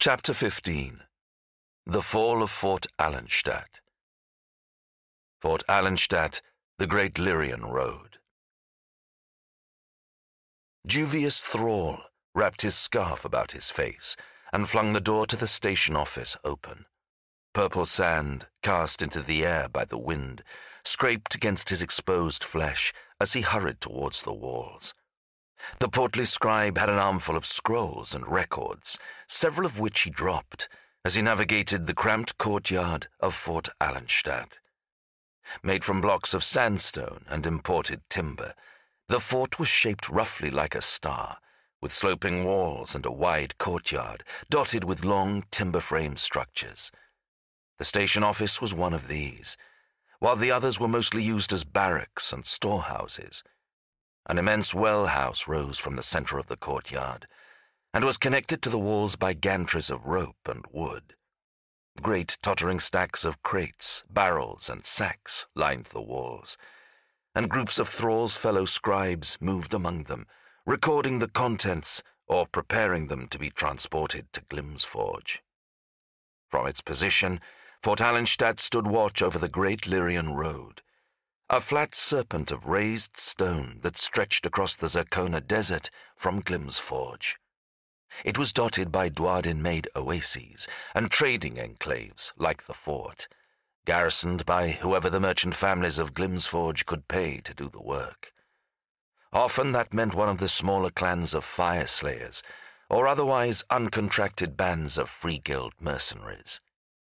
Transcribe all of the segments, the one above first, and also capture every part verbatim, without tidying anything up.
Chapter fifteen. The Fall of Fort Allenstadt. Fort Allenstadt, the Great Lyrian Road. Duvious Thrall wrapped his scarf about his face and flung the door to the station office open. Purple sand, cast into the air by the wind, scraped against his exposed flesh as he hurried towards the walls. The portly scribe had an armful of scrolls and records, several of which he dropped as he navigated the cramped courtyard of Fort Allenstadt. Made from blocks of sandstone and imported timber, the fort was shaped roughly like a star, with sloping walls and a wide courtyard dotted with long timber-frame structures. The station office was one of these, while the others were mostly used as barracks and storehouses. An immense well-house rose from the center of the courtyard, and was connected to the walls by gantries of rope and wood. Great tottering stacks of crates, barrels, and sacks lined the walls, and groups of Thrall's fellow scribes moved among them, recording the contents or preparing them to be transported to Glimsforge. From its position, Fort Allenstadt stood watch over the Great Lyrian Road, a flat serpent of raised stone that stretched across the Zerkona Desert from Glimsforge. It was dotted by Duardin-made oases and trading enclaves like the fort, garrisoned by whoever the merchant families of Glimsforge could pay to do the work. Often that meant one of the smaller clans of fire slayers, or otherwise uncontracted bands of free guild mercenaries.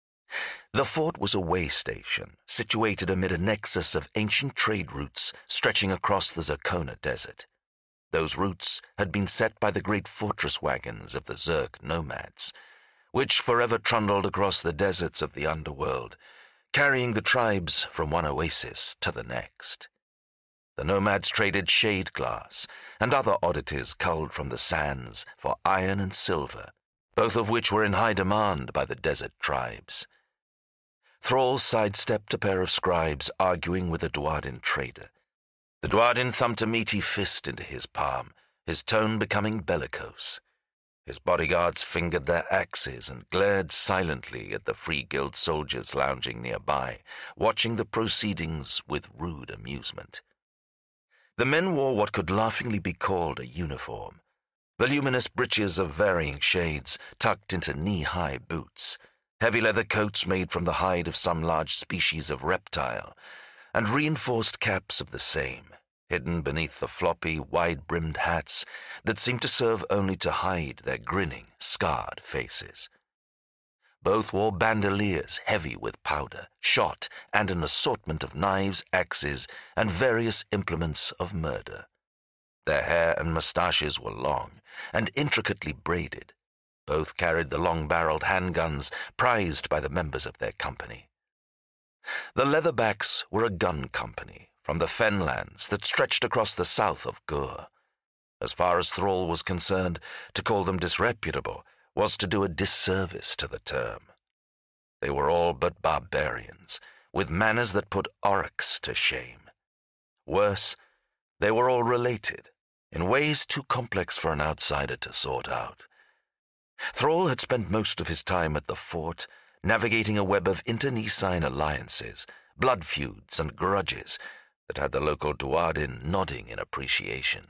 The fort was a way station, situated amid a nexus of ancient trade routes stretching across the Zerkona Desert. Those routes had been set by the great fortress wagons of the Zerk nomads, which forever trundled across the deserts of the underworld, carrying the tribes from one oasis to the next. The nomads traded shade glass and other oddities culled from the sands for iron and silver, both of which were in high demand by the desert tribes. Thrall sidestepped a pair of scribes arguing with a Duardin trader. The Duardin thumped a meaty fist into his palm, his tone becoming bellicose. His bodyguards fingered their axes and glared silently at the Free Guild soldiers lounging nearby, watching the proceedings with rude amusement. The men wore what could laughingly be called a uniform, voluminous breeches of varying shades tucked into knee-high boots, heavy leather coats made from the hide of some large species of reptile, and reinforced caps of the same, hidden beneath the floppy, wide-brimmed hats that seemed to serve only to hide their grinning, scarred faces. Both wore bandoliers heavy with powder, shot, and an assortment of knives, axes, and various implements of murder. Their hair and mustaches were long and intricately braided. Both carried the long-barreled handguns prized by the members of their company. The Leatherbacks were a gun company from the fenlands that stretched across the south of Gur. As far as Thrall was concerned, to call them disreputable was to do a disservice to the term. They were all but barbarians, with manners that put orcs to shame. Worse, they were all related, in ways too complex for an outsider to sort out. Thrall had spent most of his time at the fort, navigating a web of internecine alliances, blood feuds, and grudges that had the local Duardin nodding in appreciation.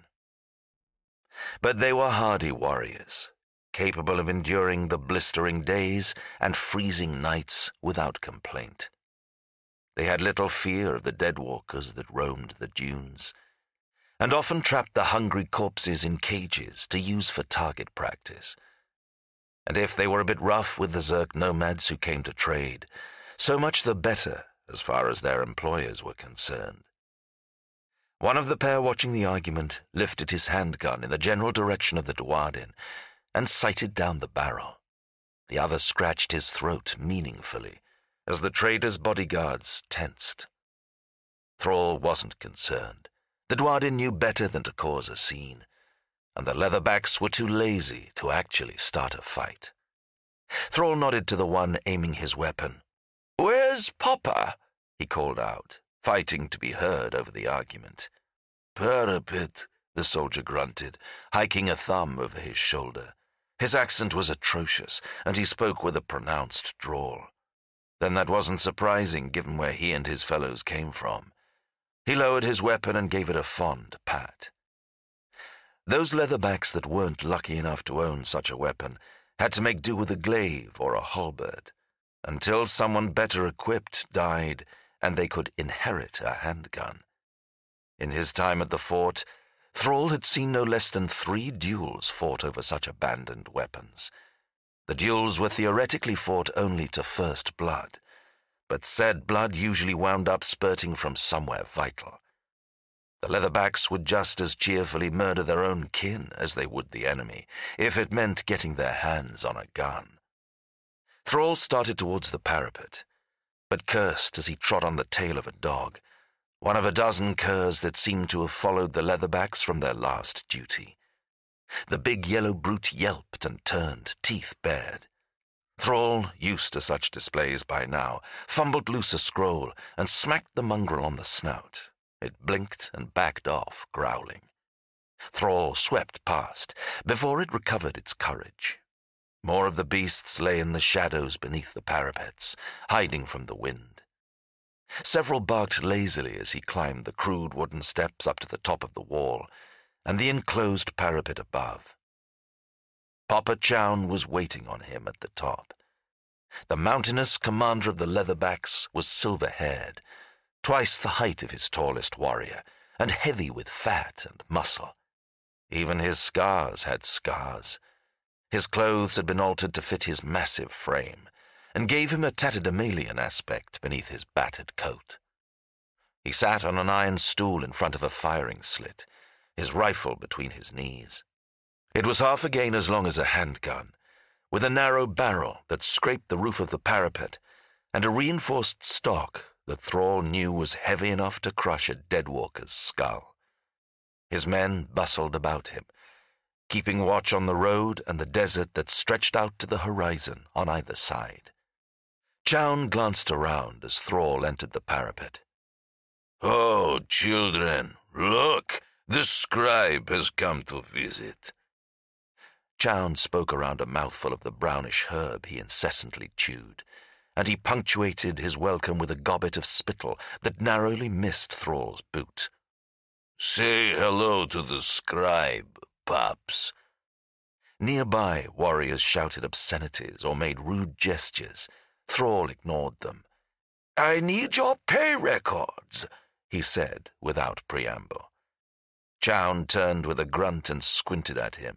But they were hardy warriors, capable of enduring the blistering days and freezing nights without complaint. They had little fear of the deadwalkers that roamed the dunes, and often trapped the hungry corpses in cages to use for target practice. And if they were a bit rough with the Zerk nomads who came to trade, so much the better as far as their employers were concerned. One of the pair watching the argument lifted his handgun in the general direction of the Duardin and sighted down the barrel. The other scratched his throat meaningfully as the trader's bodyguards tensed. Thrall wasn't concerned. The Duardin knew better than to cause a scene, and the Leatherbacks were too lazy to actually start a fight. Thrall nodded to the one aiming his weapon. "Where's Papa?" he called out, fighting to be heard over the argument. "Parapet," the soldier grunted, hiking a thumb over his shoulder. His accent was atrocious, and he spoke with a pronounced drawl. Then that wasn't surprising, given where he and his fellows came from. He lowered his weapon and gave it a fond pat. Those leatherbacks that weren't lucky enough to own such a weapon had to make do with a glaive or a halberd, until someone better equipped died and they could inherit a handgun. In his time at the fort, Thrall had seen no less than three duels fought over such abandoned weapons. The duels were theoretically fought only to first blood, but said blood usually wound up spurting from somewhere vital. The leatherbacks would just as cheerfully murder their own kin as they would the enemy, if it meant getting their hands on a gun. Thrall started towards the parapet, but cursed as he trod on the tail of a dog, one of a dozen curs that seemed to have followed the leatherbacks from their last duty. The big yellow brute yelped and turned, teeth bared. Thrall, used to such displays by now, fumbled loose a scroll and smacked the mongrel on the snout. It blinked and backed off, growling. Thrall swept past before it recovered its courage. More of the beasts lay in the shadows beneath the parapets, hiding from the wind. Several barked lazily as he climbed the crude wooden steps up to the top of the wall and the enclosed parapet above. Papa Chown was waiting on him at the top. The mountainous commander of the leatherbacks was silver-haired, twice the height of his tallest warrior, and heavy with fat and muscle. Even his scars had scars. His clothes had been altered to fit his massive frame, and gave him a tatterdemalion aspect beneath his battered coat. He sat on an iron stool in front of a firing slit, his rifle between his knees. It was half again as long as a handgun, with a narrow barrel that scraped the roof of the parapet, and a reinforced stock that Thrall knew was heavy enough to crush a deadwalker's skull. His men bustled about him, keeping watch on the road and the desert that stretched out to the horizon on either side. Chown glanced around as Thrall entered the parapet. "Oh, children, look! The scribe has come to visit." Chown spoke around a mouthful of the brownish herb he incessantly chewed, and he punctuated his welcome with a gobbet of spittle that narrowly missed Thrall's boot. "Say hello to the scribe, Pops." Nearby, warriors shouted obscenities or made rude gestures. Thrall ignored them. "I need your pay records," he said without preamble. Chown turned with a grunt and squinted at him.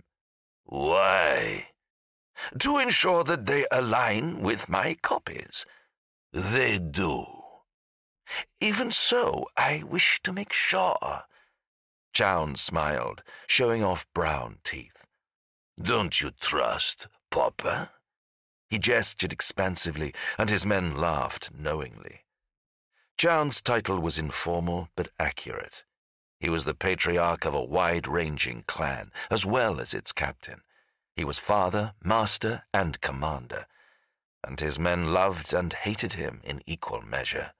"Why?" "To ensure that they align with my copies." "They do." "Even so, I wish to make sure." Chown smiled, showing off brown teeth. "Don't you trust Papa?" He gestured expansively, and his men laughed knowingly. Chown's title was informal but accurate. He was the patriarch of a wide-ranging clan, as well as its captain. He was father, master, and commander, and his men loved and hated him in equal measure.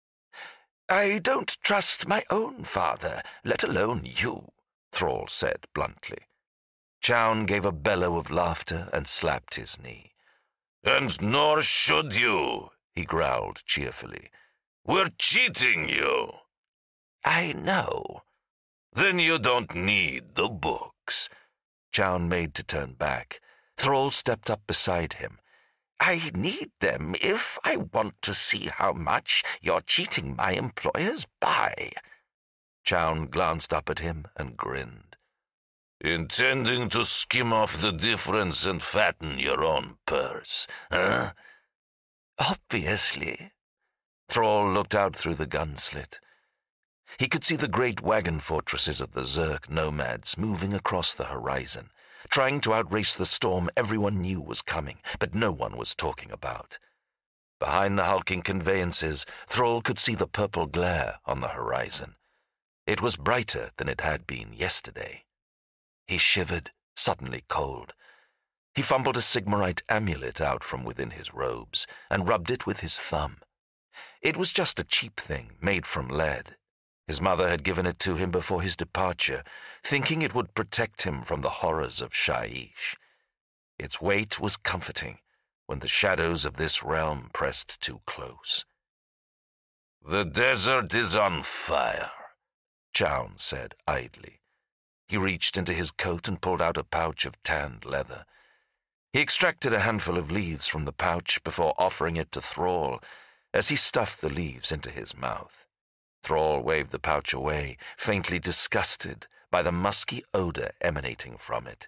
"I don't trust my own father, let alone you," Thrall said bluntly. Chown gave a bellow of laughter and slapped his knee. "And nor should you," he growled cheerfully. "We're cheating you." "I know." "Then you don't need the books." Chown made to turn back. Thrall stepped up beside him. "I need them if I want to see how much you're cheating my employers by." Chown glanced up at him and grinned. "Intending to skim off the difference and fatten your own purse, huh?" "Obviously." Thrall looked out through the gun slit. He could see the great wagon fortresses of the Zerk nomads moving across the horizon, trying to outrace the storm everyone knew was coming, but no one was talking about. Behind the hulking conveyances, Thrall could see the purple glare on the horizon. It was brighter than it had been yesterday. He shivered, suddenly cold. He fumbled a Sigmarite amulet out from within his robes and rubbed it with his thumb. It was just a cheap thing made from lead. His mother had given it to him before his departure, thinking it would protect him from the horrors of Shyish. Its weight was comforting when the shadows of this realm pressed too close. "The desert is on fire," Chown said idly. He reached into his coat and pulled out a pouch of tanned leather. He extracted a handful of leaves from the pouch before offering it to Thrall as he stuffed the leaves into his mouth. Thrall waved the pouch away, faintly disgusted by the musky odor emanating from it.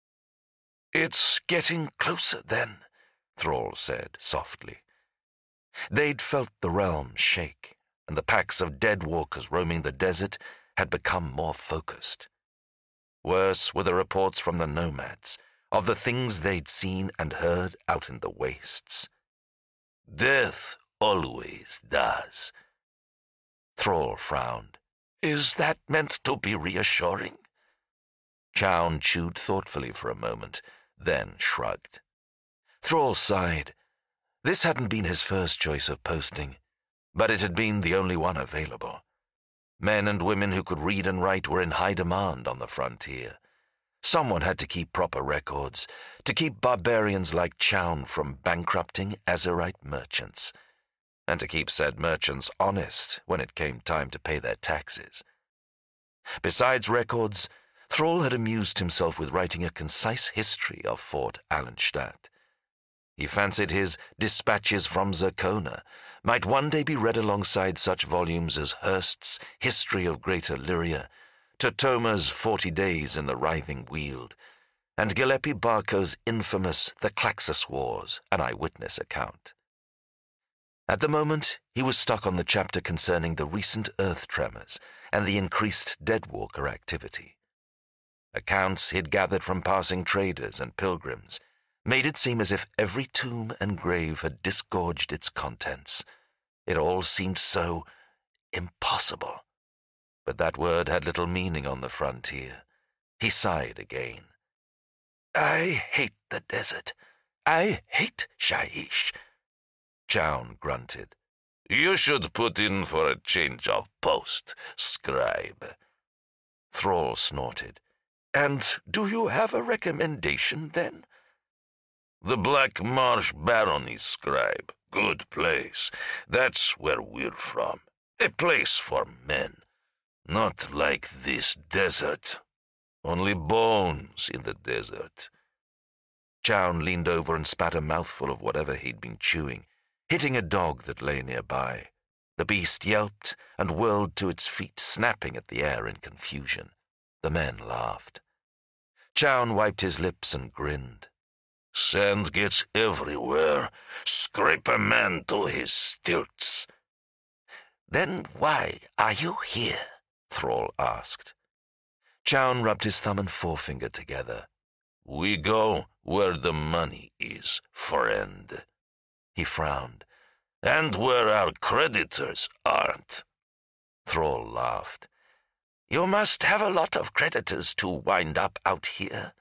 "It's getting closer, then," Thrall said softly. They'd felt the realm shake, and the packs of dead walkers roaming the desert had become more focused. Worse were the reports from the nomads of the things they'd seen and heard out in the wastes. "Death always does." Thrall frowned. "Is that meant to be reassuring?" Chown chewed thoughtfully for a moment, then shrugged. Thrall sighed. This hadn't been his first choice of posting, but it had been the only one available. Men and women who could read and write were in high demand on the frontier. Someone had to keep proper records, to keep barbarians like Chown from bankrupting Azerite merchants, and to keep said merchants honest when it came time to pay their taxes. Besides records, Thrall had amused himself with writing a concise history of Fort Allenstadt. He fancied his Dispatches from Zircona might one day be read alongside such volumes as Hurst's History of Greater Lyria, Totoma's Forty Days in the Writhing Weald, and Gillespie Barco's infamous The Claxus Wars, an eyewitness account. At the moment, he was stuck on the chapter concerning the recent earth tremors and the increased deadwalker activity. Accounts he'd gathered from passing traders and pilgrims made it seem as if every tomb and grave had disgorged its contents. It all seemed so impossible. But that word had little meaning on the frontier. He sighed again. "I hate the desert. I hate Shyish." Chown grunted. "You should put in for a change of post, scribe." Thrall snorted. "And do you have a recommendation, then?" "The Black Marsh Barony, scribe. Good place. That's where we're from. A place for men. Not like this desert. Only bones in the desert." Chown leaned over and spat a mouthful of whatever he'd been chewing, hitting a dog that lay nearby. The beast yelped and whirled to its feet, snapping at the air in confusion. The men laughed. Chown wiped his lips and grinned. "Sand gets everywhere. Scrape a man to his stilts." "Then why are you here?" Thrall asked. Chown rubbed his thumb and forefinger together. "We go where the money is, friend." He frowned. "And where our creditors aren't." Thrall laughed. "You must have a lot of creditors to wind up out here."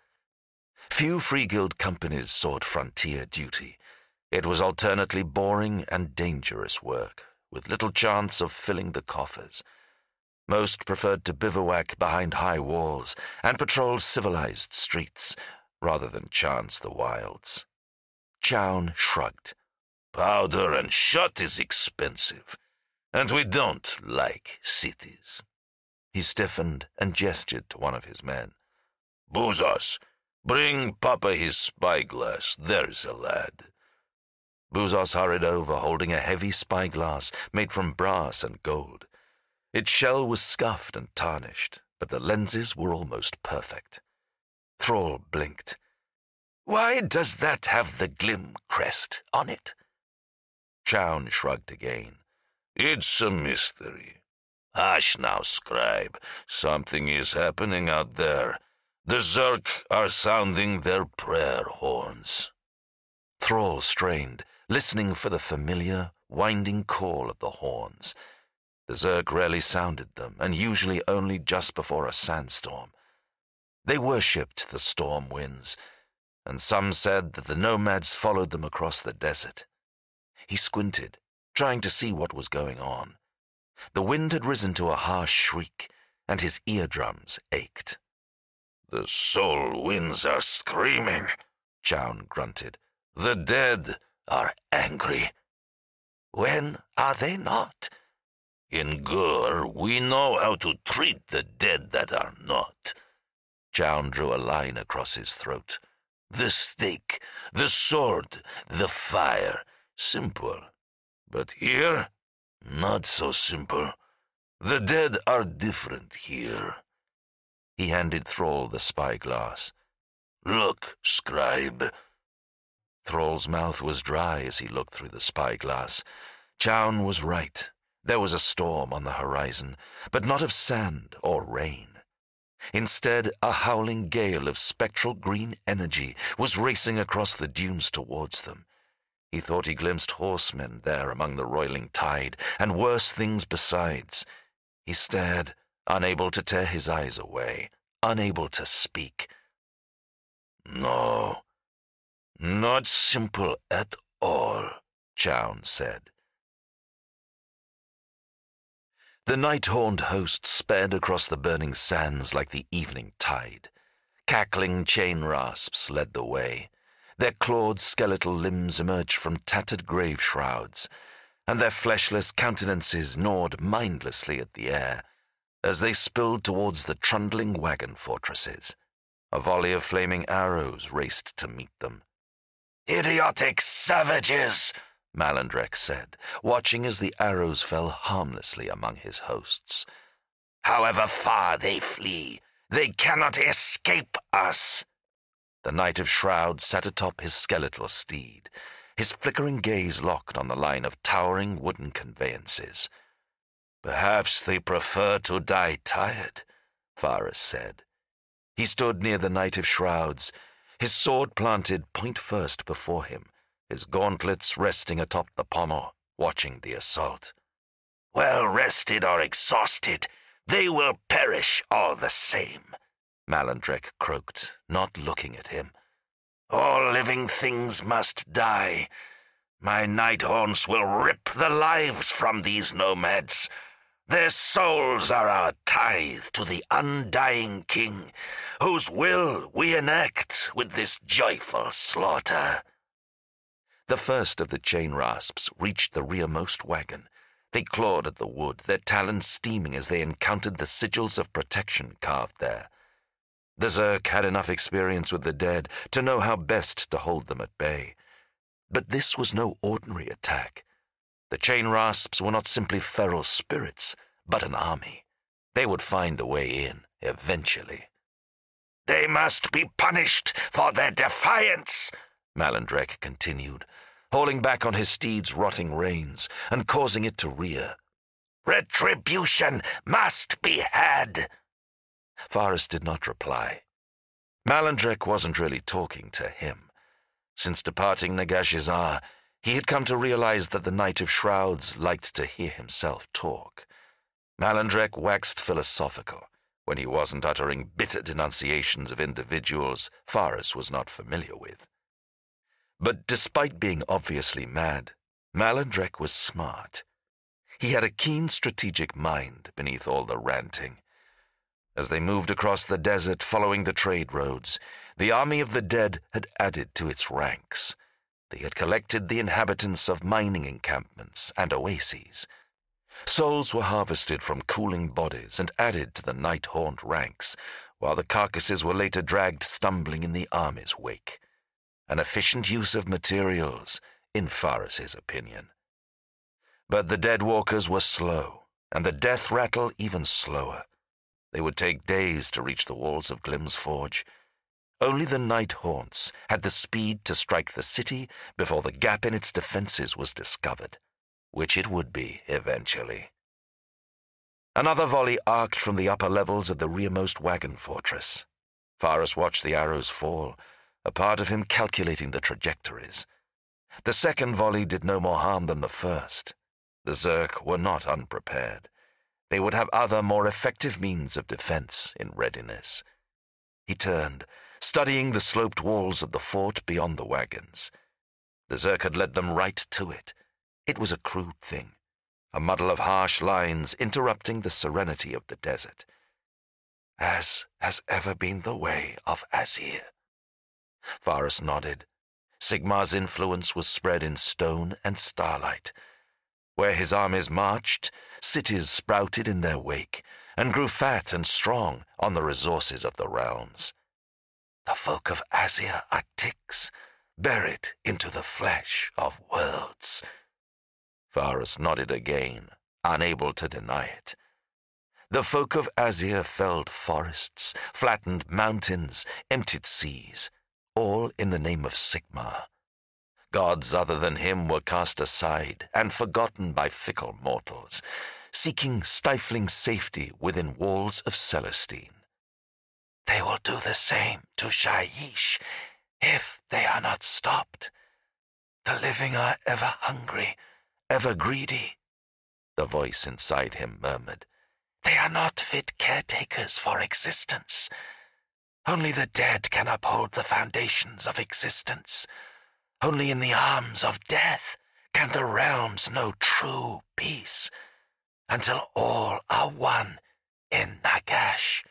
Few Free Guild companies sought frontier duty. It was alternately boring and dangerous work, with little chance of filling the coffers. Most preferred to bivouac behind high walls and patrol civilized streets, rather than chance the wilds. Chown shrugged. "Powder and shot is expensive, and we don't like cities." He stiffened and gestured to one of his men. "Buzos, bring Papa his spyglass, there's a lad." Buzos hurried over, holding a heavy spyglass made from brass and gold. Its shell was scuffed and tarnished, but the lenses were almost perfect. Thrall blinked. "Why does that have the Glim crest on it?" Chown shrugged again. "It's a mystery. Hush now, scribe. Something is happening out there. The Zerk are sounding their prayer horns." Thrall strained, listening for the familiar, winding call of the horns. The Zerk rarely sounded them, and usually only just before a sandstorm. They worshipped the storm winds, and some said that the nomads followed them across the desert. He squinted, trying to see what was going on. The wind had risen to a harsh shriek, and his eardrums ached. "The soul winds are screaming," Chown grunted. "The dead are angry." "When are they not?" "In Gur, we know how to treat the dead that are not." Chown drew a line across his throat. "The stake, the sword, the fire. Simple. But here, not so simple. The dead are different here." He handed Thrall the spyglass. "Look, scribe." Thrall's mouth was dry as he looked through the spyglass. Chown was right. There was a storm on the horizon, but not of sand or rain. Instead, a howling gale of spectral green energy was racing across the dunes towards them. He thought he glimpsed horsemen there among the roiling tide, and worse things besides. He stared, unable to tear his eyes away, unable to speak. "No, not simple at all," Chown said. The night-horned host sped across the burning sands like the evening tide. Cackling chain rasps led the way. Their clawed skeletal limbs emerged from tattered grave shrouds, and their fleshless countenances gnawed mindlessly at the air as they spilled towards the trundling wagon fortresses. A volley of flaming arrows raced to meet them. "Idiotic savages!" Malandrek said, watching as the arrows fell harmlessly among his hosts. "However far they flee, they cannot escape us." The Knight of Shroud sat atop his skeletal steed, his flickering gaze locked on the line of towering wooden conveyances. "Perhaps they prefer to die tired," Faris said. He stood near the Knight of Shrouds, his sword planted point first before him, his gauntlets resting atop the pommel, watching the assault. "Well rested or exhausted, they will perish all the same," Malandrek croaked, not looking at him. "All living things must die. My Nighthorns will rip the lives from these nomads. Their souls are our tithe to the undying king, whose will we enact with this joyful slaughter." The first of the chain rasps reached the rearmost wagon. They clawed at the wood, their talons steaming as they encountered the sigils of protection carved there. The Zerk had enough experience with the dead to know how best to hold them at bay. But this was no ordinary attack. The chain rasps were not simply feral spirits, but an army. They would find a way in, eventually. "They must be punished for their defiance," Malandrek continued, hauling back on his steed's rotting reins and causing it to rear. "Retribution must be had." Faris did not reply. Malandrek wasn't really talking to him. Since departing Nagashizar, he had come to realize that the Knight of Shrouds liked to hear himself talk. Malandrek waxed philosophical when he wasn't uttering bitter denunciations of individuals Faris was not familiar with. But despite being obviously mad, Malandrek was smart. He had a keen strategic mind beneath all the ranting. As they moved across the desert following the trade roads, the army of the dead had added to its ranks. They had collected the inhabitants of mining encampments and oases. Souls were harvested from cooling bodies and added to the night-horned ranks, while the carcasses were later dragged stumbling in the army's wake. An efficient use of materials, in Faris's opinion. But the dead walkers were slow, and the death rattle even slower. They would take days to reach the walls of Glim's Forge. Only the Night Haunts had the speed to strike the city before the gap in its defenses was discovered, which it would be eventually. Another volley arced from the upper levels of the rearmost wagon fortress. Faris watched the arrows fall, a part of him calculating the trajectories. The second volley did no more harm than the first. The Zerk were not unprepared. They would have other, more effective means of defense in readiness. He turned, studying the sloped walls of the fort beyond the wagons. The Zerk had led them right to it. It was a crude thing, a muddle of harsh lines interrupting the serenity of the desert. As has ever been the way of Azir. Varus nodded. Sigmar's influence was spread in stone and starlight. Where his armies marched, cities sprouted in their wake and grew fat and strong on the resources of the realms. The folk of Azir are ticks, buried into the flesh of worlds. Varus nodded again, unable to deny it. The folk of Azir felled forests, flattened mountains, emptied seas, all in the name of Sigmar. Gods other than him were cast aside and forgotten by fickle mortals, seeking stifling safety within walls of Celestine. They will do the same to Shyish if they are not stopped. The living are ever hungry, ever greedy. The voice inside him murmured. They are not fit caretakers for existence. Only the dead can uphold the foundations of existence. Only in the arms of death can the realms know true peace, until all are one in Nagash.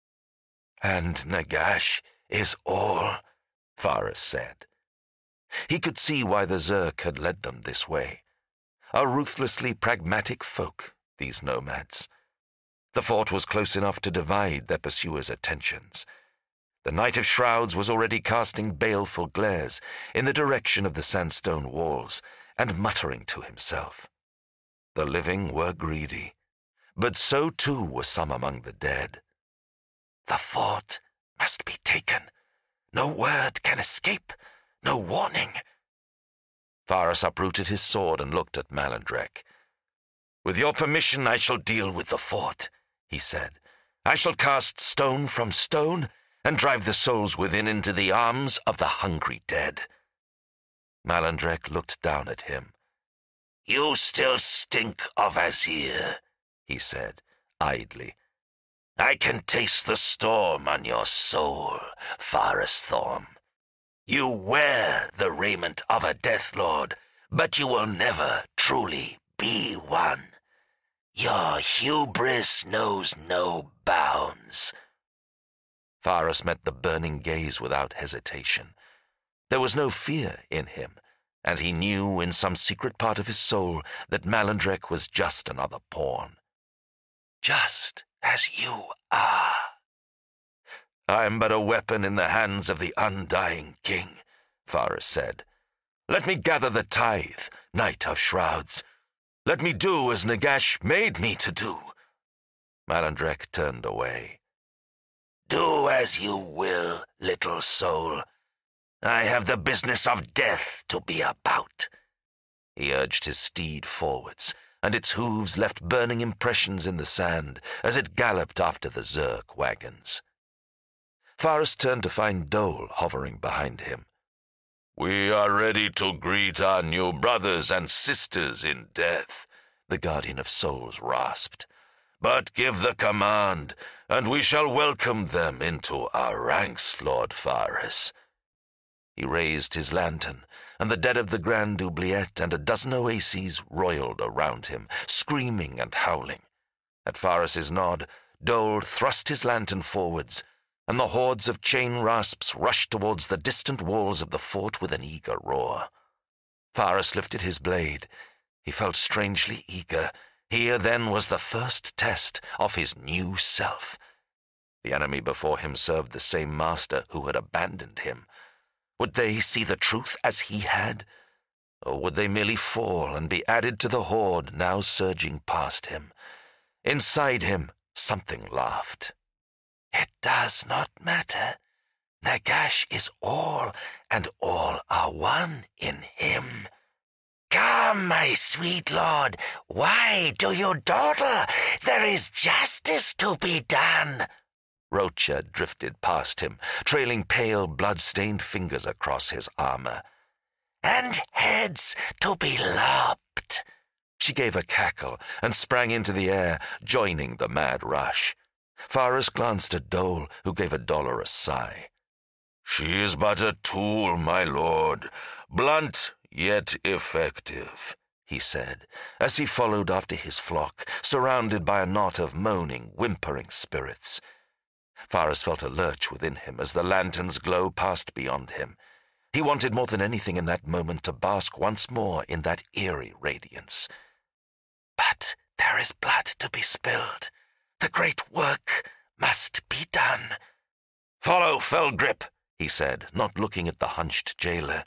And Nagash is all, Varus said. He could see why the Zerk had led them this way. A ruthlessly pragmatic folk, these nomads. The fort was close enough to divide their pursuers' attentions. The Knight of Shrouds was already casting baleful glares in the direction of the sandstone walls and muttering to himself. The living were greedy, but so too were some among the dead. The fort must be taken. No word can escape, no warning. Varus uprooted his sword and looked at Malandrek. With your permission, I shall deal with the fort, he said. I shall cast stone from stone and drive the souls within into the arms of the hungry dead. Malandrek looked down at him. You still stink of Azir, he said, idly. I can taste the storm on your soul, Varus Thorm. You wear the raiment of a Death Lord, but you will never truly be one. Your hubris knows no bounds. Varus met the burning gaze without hesitation. There was no fear in him, and he knew in some secret part of his soul that Malandrek was just another pawn. Just as you are. I am but a weapon in the hands of the undying king, Varus said. Let me gather the tithe, Knight of Shrouds. Let me do as Nagash made me to do. Malandrek turned away. Do as you will, little soul. I have the business of death to be about. He urged his steed forwards, and its hooves left burning impressions in the sand as it galloped after the Zerk wagons. Varus turned to find Dole hovering behind him. We are ready to greet our new brothers and sisters in death, the Guardian of Souls rasped. But give the command, and we shall welcome them into our ranks, Lord Varus. He raised his lantern, and the dead of the Grand Oubliette and a dozen Oases roiled around him, screaming and howling. At Varus's nod, Dole thrust his lantern forwards, and the hordes of chain rasps rushed towards the distant walls of the fort with an eager roar. Varus lifted his blade. He felt strangely eager. Here, then, was the first test of his new self. The enemy before him served the same master who had abandoned him. Would they see the truth as he had? Or would they merely fall and be added to the horde now surging past him? Inside him, something laughed. It does not matter. Nagash is all, and all are one in him. Come, my sweet lord, why do you dawdle? There is justice to be done. Rocha drifted past him, trailing pale, blood-stained fingers across his armor. And heads to be lopped. She gave a cackle and sprang into the air, joining the mad rush. Varus glanced at Dole, who gave a dolorous sigh. She is but a tool, my lord, blunt yet effective, he said, as he followed after his flock, surrounded by a knot of moaning, whimpering spirits. Faris felt a lurch within him as the lantern's glow passed beyond him. He wanted more than anything in that moment to bask once more in that eerie radiance. But there is blood to be spilled. The great work must be done. "Follow, Felgrip," he said, not looking at the hunched jailer.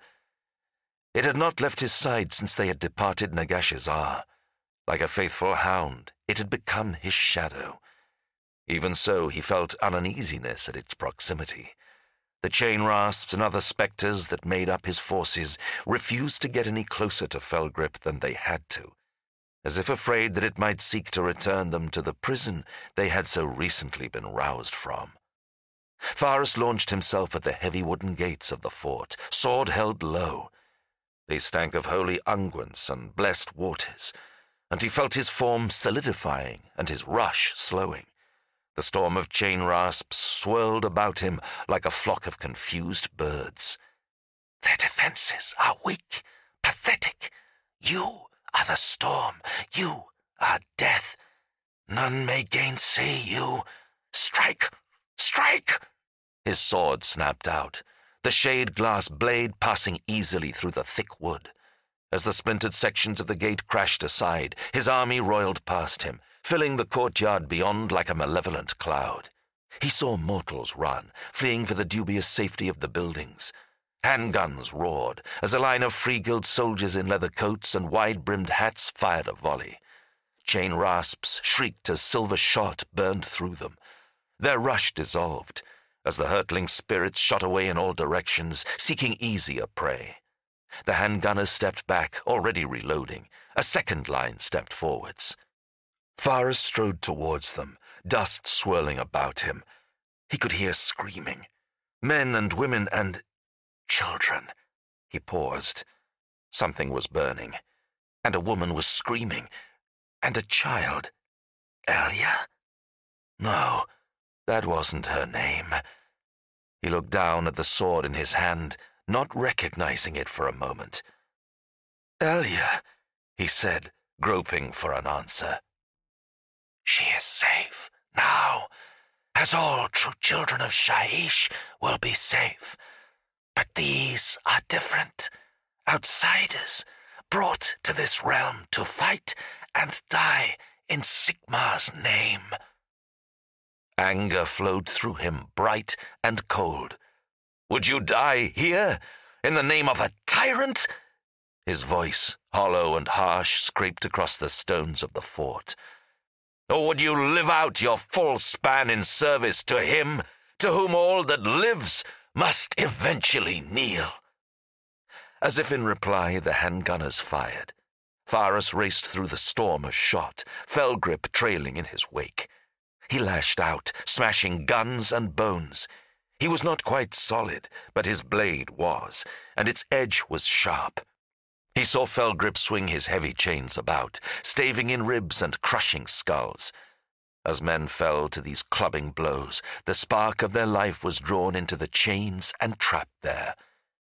It had not left his side since they had departed Nagash's-Ar. Like a faithful hound, it had become his shadow. Even so, he felt an uneasiness at its proximity. The chain rasps and other spectres that made up his forces refused to get any closer to Felgrip than they had to, as if afraid that it might seek to return them to the prison they had so recently been roused from. Faris launched himself at the heavy wooden gates of the fort, sword held low. They stank of holy unguents and blessed waters, and he felt his form solidifying and his rush slowing. The storm of chain rasps swirled about him like a flock of confused birds. "Their defenses are weak, pathetic. You are the storm. You are death. None may gainsay you. Strike! Strike!" His sword snapped out, the shade-glass blade passing easily through the thick wood. As the splintered sections of the gate crashed aside, his army roiled past him, filling the courtyard beyond like a malevolent cloud. He saw mortals run, fleeing for the dubious safety of the buildings. Handguns roared as a line of Free Guild soldiers in leather coats and wide-brimmed hats fired a volley. Chain rasps shrieked as silver shot burned through them. Their rush dissolved as the hurtling spirits shot away in all directions, seeking easier prey. The handgunners stepped back, already reloading. A second line stepped forwards. Faris strode towards them, dust swirling about him. He could hear screaming. Men and women and children. He paused. Something was burning, and a woman was screaming, and a child. Elia? No, that wasn't her name. He looked down at the sword in his hand, not recognizing it for a moment. "Elia," he said, groping for an answer. "She is safe now, as all true children of Shyish will be safe. But these are different. Outsiders, brought to this realm to fight and die in Sigmar's name." Anger flowed through him, bright and cold. "Would you die here, in the name of a tyrant?" His voice, hollow and harsh, scraped across the stones of the fort. "Or would you live out your full span in service to him, to whom all that lives must eventually kneel?" As if in reply, the handgunners fired. Faris raced through the storm of shot, Felgrip trailing in his wake. He lashed out, smashing guns and bones. He was not quite solid, but his blade was, and its edge was sharp. He saw Felgrip swing his heavy chains about, staving in ribs and crushing skulls. As men fell to these clubbing blows, the spark of their life was drawn into the chains and trapped there.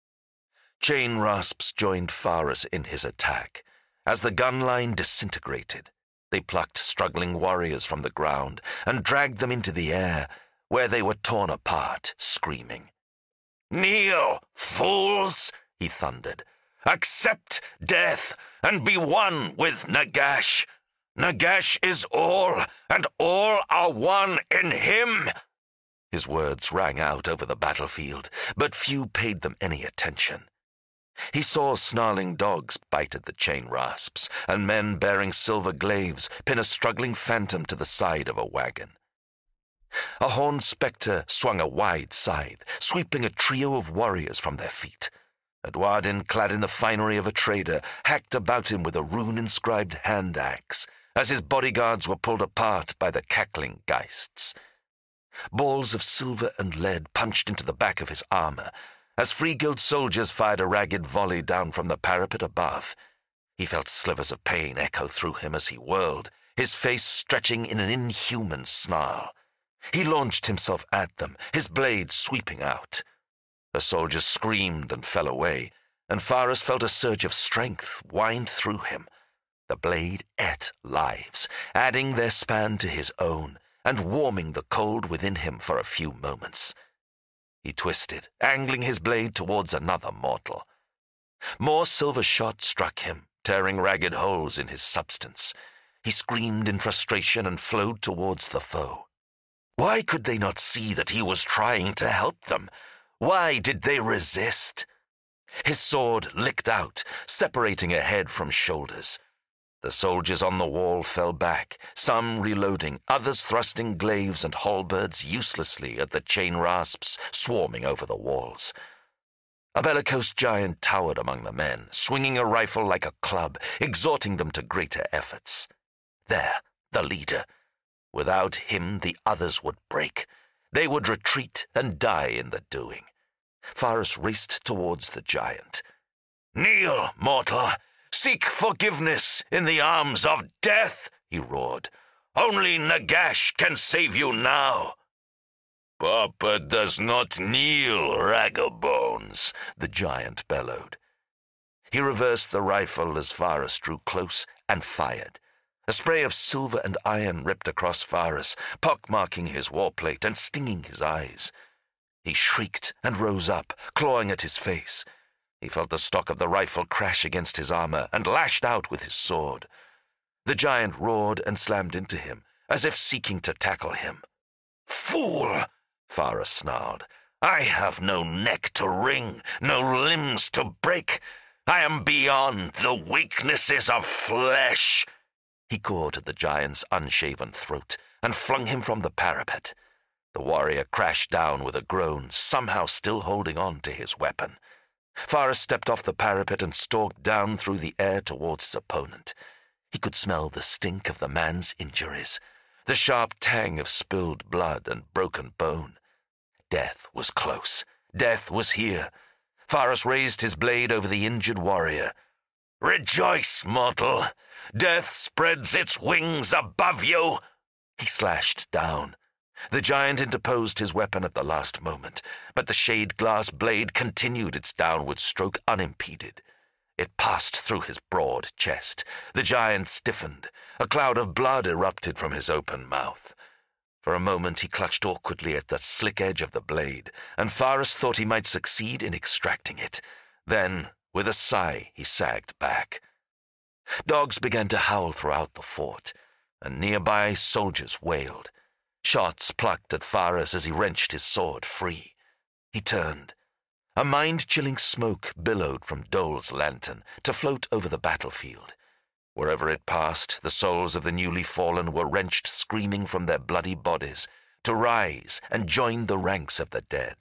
Chain rasps joined Faris in his attack. As the gun line disintegrated, they plucked struggling warriors from the ground and dragged them into the air, where they were torn apart, screaming. "Kneel, fools!" he thundered. "Accept death and be one with Nagash. Nagash is all, and all are one in him." His words rang out over the battlefield, but few paid them any attention. He saw snarling dogs bite at the chain rasps, and men bearing silver glaives pin a struggling phantom to the side of a wagon. A horned spectre swung a wide scythe, sweeping a trio of warriors from their feet. Edwardin, clad in the finery of a trader, hacked about him with a rune-inscribed hand-axe, as his bodyguards were pulled apart by the cackling geists. Balls of silver and lead punched into the back of his armor, as Free Guild soldiers fired a ragged volley down from the parapet above. He felt slivers of pain echo through him as he whirled, his face stretching in an inhuman snarl. He launched himself at them, his blade sweeping out. The soldiers screamed and fell away, and Faris felt a surge of strength wind through him. The blade ate lives, adding their span to his own, and warming the cold within him for a few moments. He twisted, angling his blade towards another mortal. More silver shot struck him, tearing ragged holes in his substance. He screamed in frustration and flowed towards the foe. Why could they not see that he was trying to help them? Why did they resist? His sword licked out, separating a head from shoulders. The soldiers on the wall fell back, some reloading, others thrusting glaives and halberds uselessly at the chain rasps swarming over the walls. A bellicose giant towered among the men, swinging a rifle like a club, exhorting them to greater efforts. There, the leader. Without him, the others would break. They would retreat and die in the doing. Faris raced towards the giant. "Kneel, mortal! Seek forgiveness in the arms of death," he roared. "Only Nagash can save you now." "Papa does not kneel, raggabones," the giant bellowed. He reversed the rifle as Faris drew close and fired. A spray of silver and iron ripped across Faris, pockmarking his warplate and stinging his eyes. He shrieked and rose up, clawing at his face. He felt the stock of the rifle crash against his armor and lashed out with his sword. The giant roared and slammed into him, as if seeking to tackle him. "Fool!" Faris snarled. "I have no neck to wring, no limbs to break. I am beyond the weaknesses of flesh." He caught at the giant's unshaven throat and flung him from the parapet. The warrior crashed down with a groan, somehow still holding on to his weapon. Faris stepped off the parapet and stalked down through the air towards his opponent. He could smell the stink of the man's injuries, the sharp tang of spilled blood and broken bone. Death was close. Death was here. Faris raised his blade over the injured warrior. "Rejoice, mortal! Death spreads its wings above you!" He slashed down. The giant interposed his weapon at the last moment, but the shade-glass blade continued its downward stroke unimpeded. It passed through his broad chest. The giant stiffened. A cloud of blood erupted from his open mouth. For a moment he clutched awkwardly at the slick edge of the blade, and Faris thought he might succeed in extracting it. Then, with a sigh, he sagged back. Dogs began to howl throughout the fort, and nearby soldiers wailed. Shots plucked at Faris as he wrenched his sword free. He turned. A mind-chilling smoke billowed from Dole's lantern to float over the battlefield. Wherever it passed, the souls of the newly fallen were wrenched screaming from their bloody bodies to rise and join the ranks of the dead.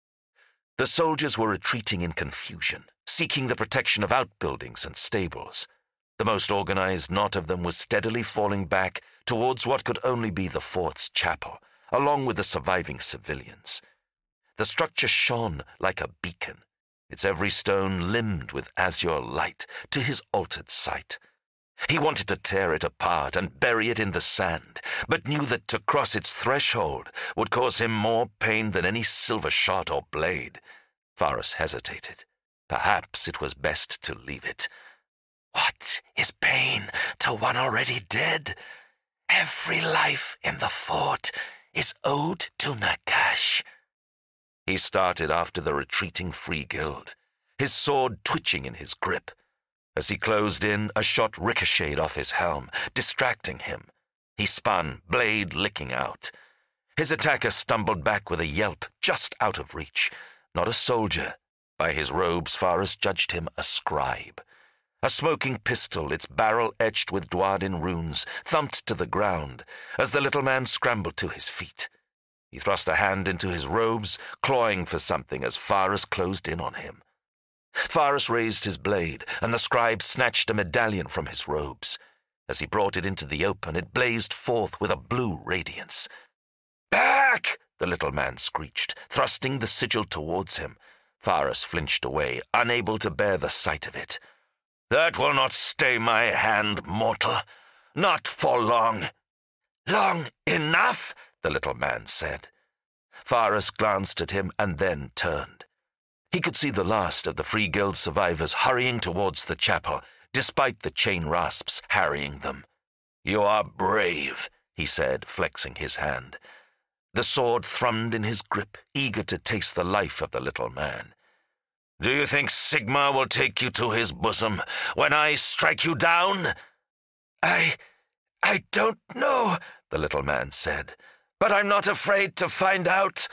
The soldiers were retreating in confusion, seeking the protection of outbuildings and stables. The most organized knot of them was steadily falling back towards what could only be the fort's chapel, along with the surviving civilians. The structure shone like a beacon, its every stone limned with azure light to his altered sight. He wanted to tear it apart and bury it in the sand, but knew that to cross its threshold would cause him more pain than any silver shot or blade. Faris hesitated. Perhaps it was best to leave it. What is pain to one already dead? Every life in the fort is owed to Nagash. He started after the retreating Free Guild, his sword twitching in his grip. As he closed in, a shot ricocheted off his helm, distracting him. He spun, blade licking out. His attacker stumbled back with a yelp, just out of reach. Not a soldier. By his robes, Faris judged him a scribe. A smoking pistol, its barrel etched with Dwadin runes, thumped to the ground as the little man scrambled to his feet. He thrust a hand into his robes, clawing for something as Faris closed in on him. Faris raised his blade, and the scribe snatched a medallion from his robes. As he brought it into the open, it blazed forth with a blue radiance. "Back!" the little man screeched, thrusting the sigil towards him. Faris flinched away, unable to bear the sight of it. "That will not stay my hand, mortal. Not for long." "Long enough," the little man said. Faris glanced at him and then turned. He could see the last of the Free Guild survivors hurrying towards the chapel, despite the chain rasps harrying them. "You are brave," he said, flexing his hand. The sword thrummed in his grip, eager to taste the life of the little man. "Do you think Sigmar will take you to his bosom when I strike you down?" I... I don't know, the little man said, "but I'm not afraid to find out."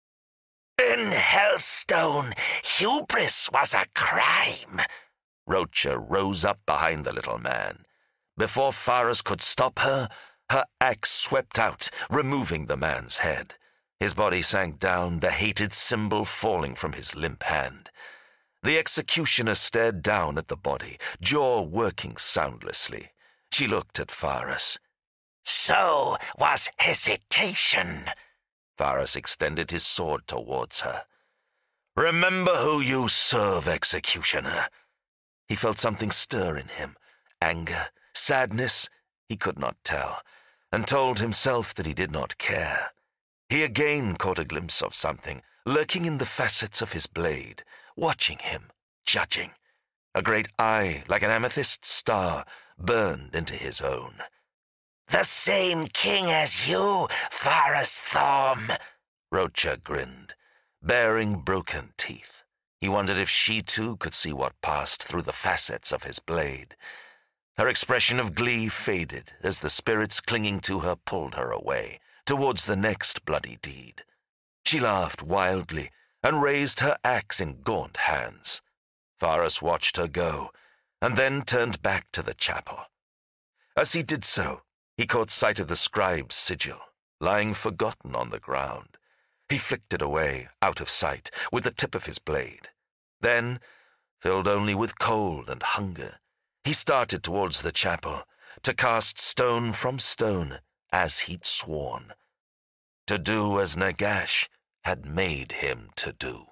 "In Hellstone, hubris was a crime." Rocha rose up behind the little man. Before Faris could stop her, her axe swept out, removing the man's head. His body sank down, the hated symbol falling from his limp hand. The executioner stared down at the body, jaw working soundlessly. She looked at Faris. "So was hesitation." Faris extended his sword towards her. "Remember who you serve, executioner." He felt something stir in him, anger, sadness, he could not tell, and told himself that he did not care. He again caught a glimpse of something, lurking in the facets of his blade, watching him, judging. A great eye, like an amethyst star, burned into his own. "The same king as you, Faris Thorm," Rocha grinned, baring broken teeth. He wondered if she too could see what passed through the facets of his blade. Her expression of glee faded as the spirits clinging to her pulled her away, towards the next bloody deed. She laughed wildly and raised her axe in gaunt hands. Faris watched her go, and then turned back to the chapel. As he did so, he caught sight of the scribe's sigil, lying forgotten on the ground. He flicked it away, out of sight, with the tip of his blade. Then, filled only with cold and hunger, he started towards the chapel, to cast stone from stone, as he'd sworn. To do as Nagash had made him to do.